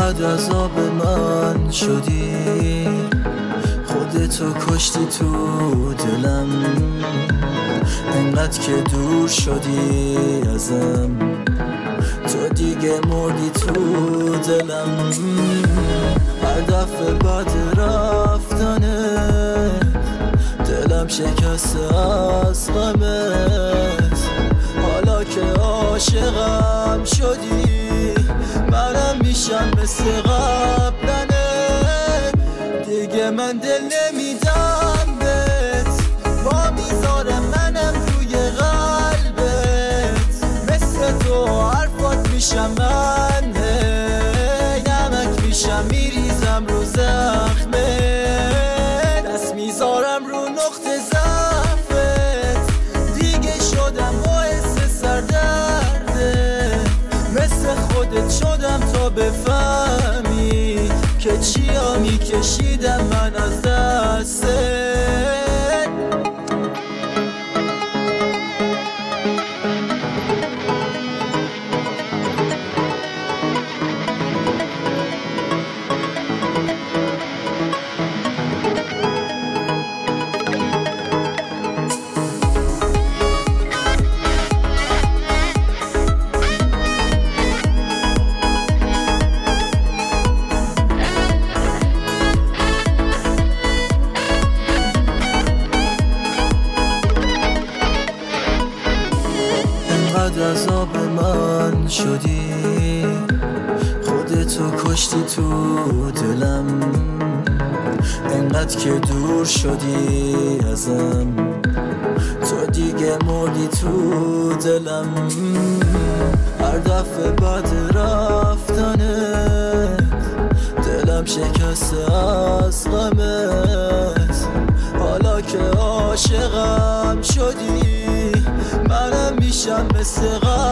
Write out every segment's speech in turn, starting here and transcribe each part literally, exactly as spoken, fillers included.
انقدر عذاب من شدی، خودتو کشتی تو دلم، انقدر که دور شدی ازم، تو دیگه مردی تو دلم. هر دفعه بعد رفتنه دلم شکسته از غمت، حالا که عاشقم شدی منم میشم مثل قبلنه، دیگه من دل نمیدم بهت، با میذارم منم روی قلبت، مثل تو حرفات میشم من، نمک میشم میریزم رو زخمت، دست میذارم رو نقطه ضعفت، دیگه شدم باعث سردرده، مثل خودت شدم تا بفهمی که چیا میکشیدم من از دستت. انقدر عذاب من شدی، خودتو کشتی تو دلم، انقدر که دور شدی ازم، تو دیگه مردی تو دلم. هر دفعه بعد رفتنه دلم شکسته از غمت، حالا که عاشقم شدی منم میشم مثل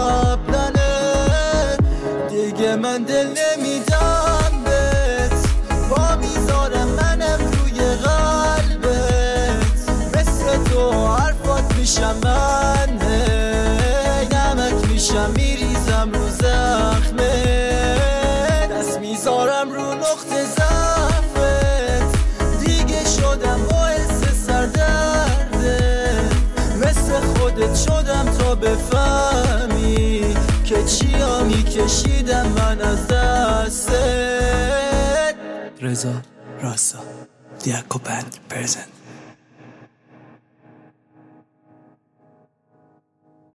قبلنه، دیگه من دل نمیدم بهت، با میذارم منم روی قلبت، مثل تو حرفات میشم من، نمک میشم میریزم رو زخمت، دست میذارم رو نقطه ضعفت، دیگه شدم باعث سردرده، مثل خودت شدم تا بفهمی که چیا میکشیدم من از دستت. رضا راستا دیاکو بند پرزنت.